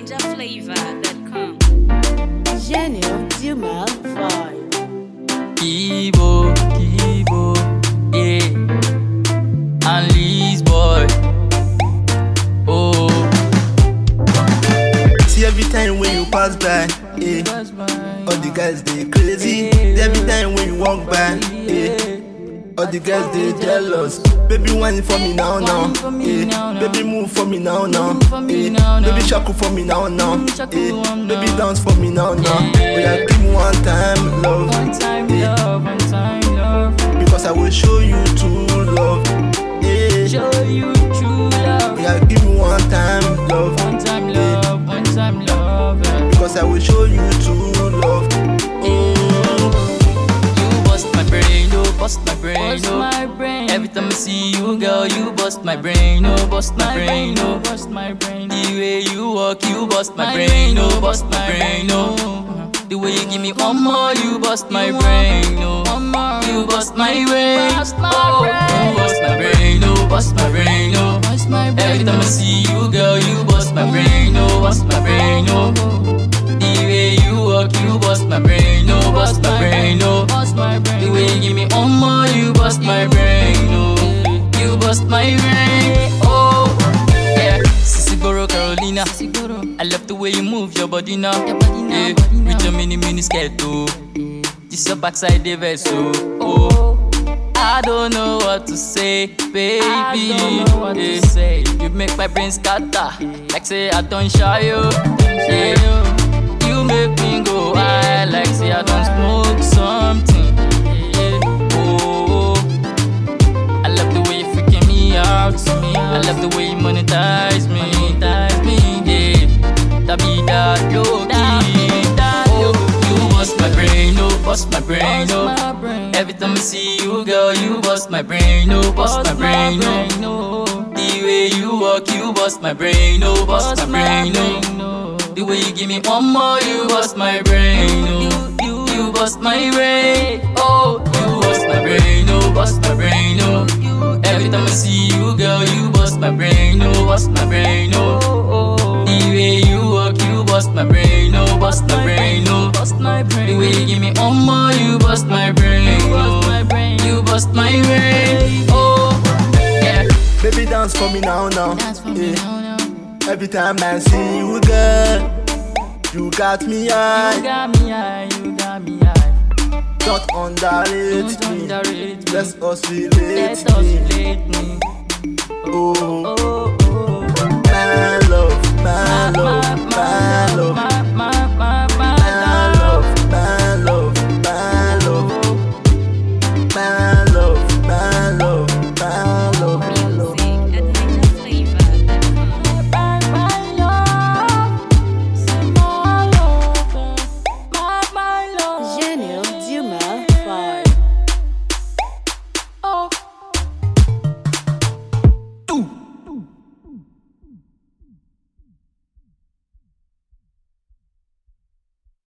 NinjaFlavor.com. Genial Dumel Vibe. Kibo, yeah. And Lee's boy. Oh. See every time when you pass by, all the guys they crazy. Every time when you walk by, all the girls they jealous. Baby whine for me now. Baby move for me now. Baby shaku for me now. Baby dance for me now. Oh yeah, give me one time love. One time love. Because I will show you true love. Show you true love. Yeah, give me one time love. One time love. Because I will show you true love. You bust my brain, oh, bust my brain, Bust oh. my brain. Every time I see you, girl, you bust my brain, oh, bust my brain, oh. Bust my brain. The way you walk, you bust my brain, oh, bust my brain, oh. The way you give me one more, you bust my brain, oh. You bust my brain, Bust my oh. brain. You bust my brain, oh, bust my brain, oh. Bust my brain. Every time I see you, girl, you bust my brain, oh, bust my brain, oh. The way you walk, you bust my brain, oh, bust my brain, oh. Bust my brain. The way you give me one more, you bust my brain, oh. You bust my brain, oh. Yeah, Sisigoro Carolina. I love the way you move your body now. Yeah, with your mini skirt, oh. This your backside the vessel, oh. I don't know what to say, baby. I don't know what to say. You make my brain scatter, like say I don't shy you. Yeah. You make me go high, like say I don't smoke something. Yeah. Oh, I love the way you freaking me out. I love the way you monetize me. Yeah, that be that low key. Oh, you bust my brain, oh, bust my brain, oh. Every time I see you, girl, you bust my brain, oh, bust my brain, oh. The way you walk, you bust my brain, oh, bust my brain, oh. The way you give me one more, you bust my brain, oh. You bust my brain, oh. You bust my brain, oh, bust my brain, oh. Every time I see you, girl, you bust my brain, oh, bust my brain, oh. The way you walk, you bust my brain, oh, bust my brain, oh. The way you give me one more, you bust my brain, oh. You bust my brain, oh. Yeah. Baby dance for me now. Dance for me now. Every time I see you, girl, you got me high. You got me high. Don't underrate Don't me. underrate me. Let's us relate Let us me. relate me. Oh